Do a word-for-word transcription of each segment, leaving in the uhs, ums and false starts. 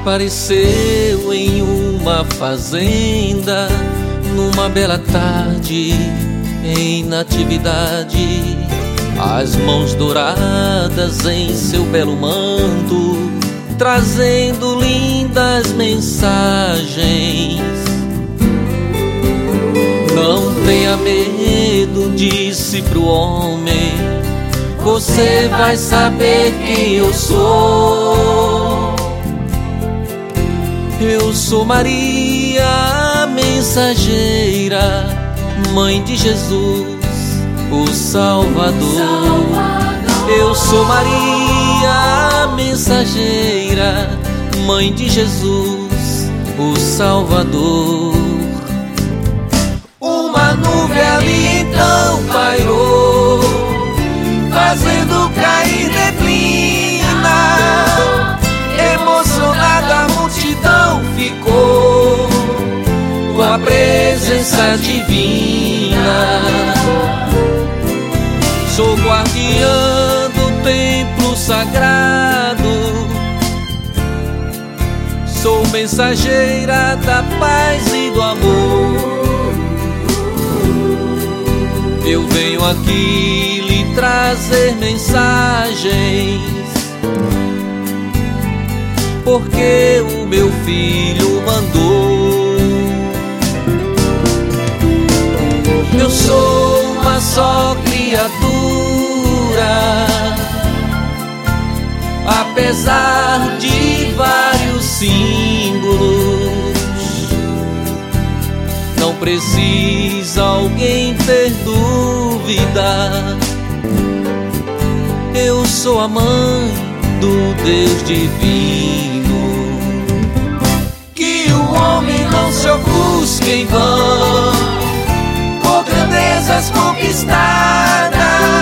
Apareceu em uma fazenda, numa bela tarde, em natividade, as mãos douradas em seu belo manto, trazendo lindas mensagens. Não tenha medo, disse pro homem, você vai saber quem eu sou. Eu sou Maria, a mensageira, mãe de Jesus, o Salvador. Eu sou Maria, a mensageira, mãe de Jesus, o Salvador. Uma nuvem ali então pairou, fazendo cair neblina. Emocionada a multidão ficou com a presença divina. Sou guardiã do templo sagrado, sou mensageira da paz e do amor. Eu venho aqui lhe trazer mensagens, porque o meu filho mandou. Eu sou uma só criatura, apesar de vários símbolos. Não precisa alguém ter dúvida, eu sou a mãe do Deus divino. Que o homem não se ofusque em vão por grandezas conquistadas,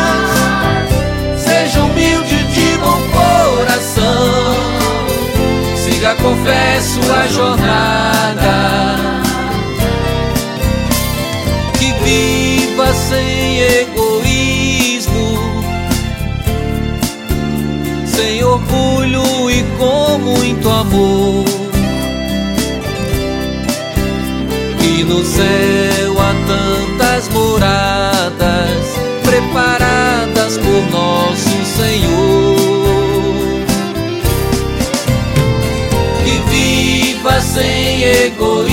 seja humilde de bom coração, siga com fé sua jornada. Que viva sem egoísmo, sem orgulho e com muito amor. E no céu há tantas moradas preparadas por nosso Senhor. Que viva sem egoísmo,